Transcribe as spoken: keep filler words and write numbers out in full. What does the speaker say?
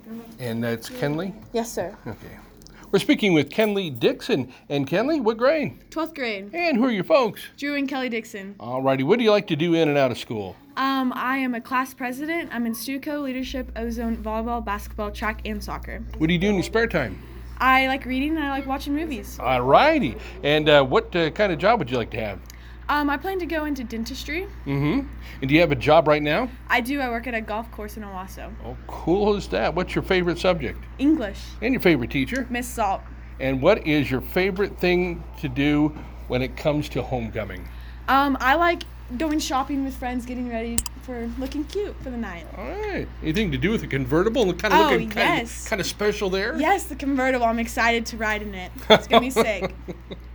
And that's Kenley? Yes, sir. Okay. We're speaking with Kenley Dixon. And Kenley, what grade? twelfth grade. And who are your folks? Drew and Kelly Dixon. All righty. What do you like to do in and out of school? Um, I am a class president. I'm in StuCo, leadership, ozone, volleyball, basketball, track, and soccer. What do you do in your spare time? I like reading and I like watching movies. All righty. And uh, what uh, kind of job would you like to have? Um, I plan to go into dentistry. Mm-hmm. And do you have a job right now? I do. I work at a golf course in Owasso. Oh, cool is that. What's your favorite subject? English. And your favorite teacher? Miss Salt. And what is your favorite thing to do when it comes to homecoming? Um, I like going shopping with friends, getting ready for looking cute for the night. All right. Anything to do with the convertible and kind of Oh, looking kind, yes. of, kind of special there? Yes, the convertible. I'm excited to ride in it. It's going to be sick.